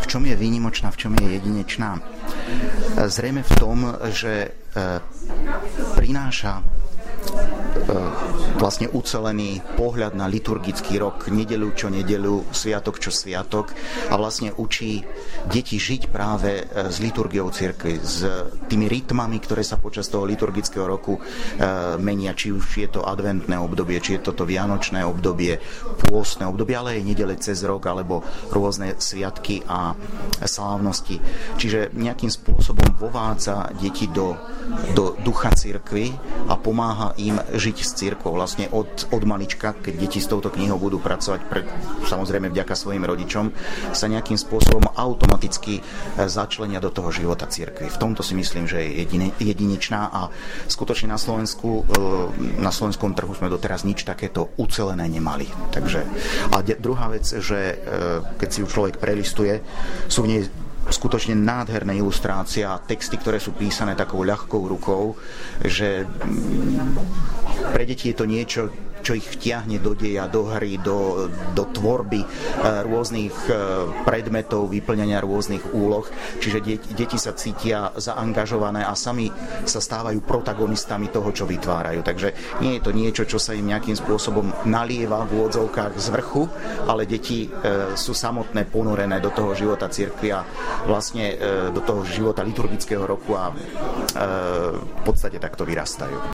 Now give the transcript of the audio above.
čom je výnimočná, v čom je jedinečná? Zrejme v tom, že prináša vlastne ucelený pohľad na liturgický rok, nedeľu čo nedeľu, sviatok čo sviatok a vlastne učí deti žiť práve s liturgiou cirkvi, s tými rytmami, ktoré sa počas toho liturgického roku menia, či už je to adventné obdobie, či je toto vianočné obdobie, pôstne obdobie, ale aj nedele cez rok, alebo rôzne sviatky a slávnosti. Čiže nejakým spôsobom vovádza deti do ducha cirkvi a pomáha im žiť s cirkvou. Vlastne od malička, keď deti s touto knihou budú pracovať, samozrejme vďaka svojim rodičom, sa nejakým spôsobom automaticky začlenia do toho života cirkvi. V tomto si myslím, že je jedinečná a skutočne na slovenskom trhu sme doteraz nič takéto ucelené nemali. Takže, a druhá vec, že keď si ju človek prelistuje, sú v nej skutočne nádherné ilustrácie a texty, ktoré sú písané takou ľahkou rukou, že pre deti je to niečo, čo ich vtiahne do deja, do hry, do tvorby rôznych predmetov, vyplňania rôznych úloh. Čiže deti sa cítia zaangažované a sami sa stávajú protagonistami toho, čo vytvárajú. Takže nie je to niečo, čo sa im nejakým spôsobom nalieva v úvodzovkách z vrchu, ale deti sú samotné ponorené do toho života cirkvi a vlastne do toho života liturgického roku a v podstate takto vyrastajú.